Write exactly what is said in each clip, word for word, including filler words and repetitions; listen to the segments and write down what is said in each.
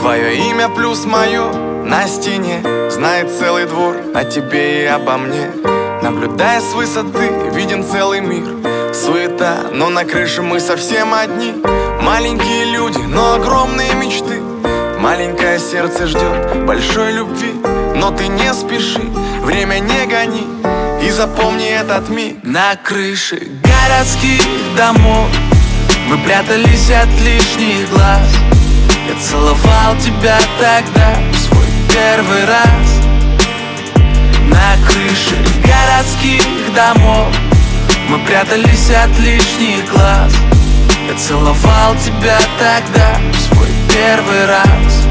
Твое имя плюс мое на стене знает целый двор о тебе и обо мне. Наблюдая с высоты, виден целый мир. Суета, но на крыше мы совсем одни. Маленькие люди, но огромные мечты. Маленькое сердце ждет большой любви. Но ты не спеши, время не гони. И запомни этот миг. На крыше городских домов мы прятались от лишних глаз. Я целовал тебя тогда в свой первый раз. На крыше городских домов мы прятались от лишних глаз. Я целовал тебя тогда в свой первый раз.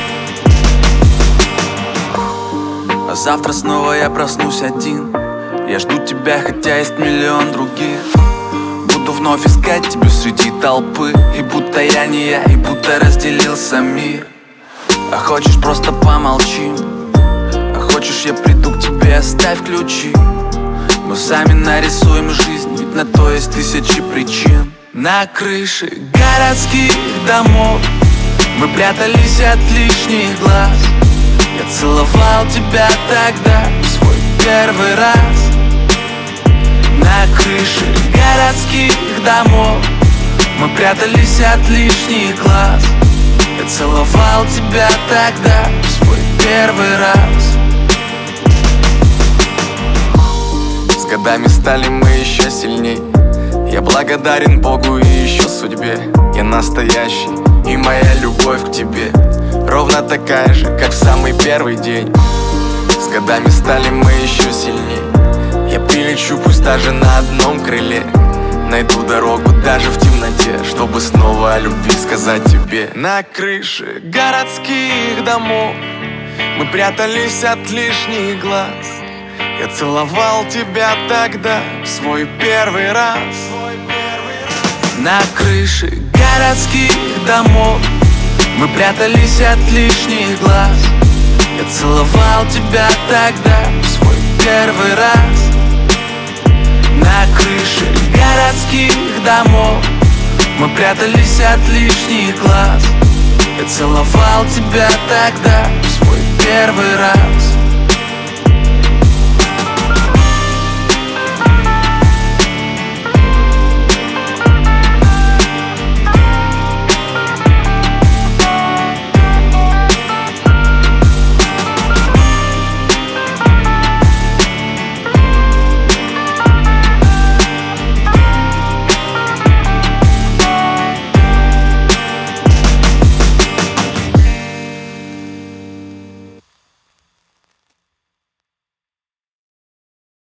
А завтра снова я проснусь один. Я жду тебя, хотя есть миллион других. Буду вновь искать тебя среди толпы. И будто я не я, и будто разделился мир. А хочешь, просто помолчим. А хочешь, я приду к тебе, оставь ключи. Мы сами нарисуем жизнь, ведь на то есть тысячи причин. На крыше городских домов мы прятались от лишних глаз. Я целовал тебя тогда в свой первый раз. На крыше городских домов мы прятались от лишних глаз. Я целовал тебя тогда в свой первый раз. С годами стали мы еще сильней. Я благодарен Богу и еще судьбе. Я настоящий, и моя любовь к тебе ровно такая же, как в самый первый день. С годами стали мы еще сильней. Я прилечу, пусть даже на одном крыле. Найду дорогу даже в темноте, чтобы снова о любви сказать тебе. На крыше городских домов мы прятались от лишних глаз. Я целовал тебя тогда в свой первый раз. На крыше городских домов мы прятались от лишних глаз. Я целовал тебя тогда в свой первый раз. На крыше городских домов мы прятались от лишних глаз. Я целовал тебя тогда в свой первый раз.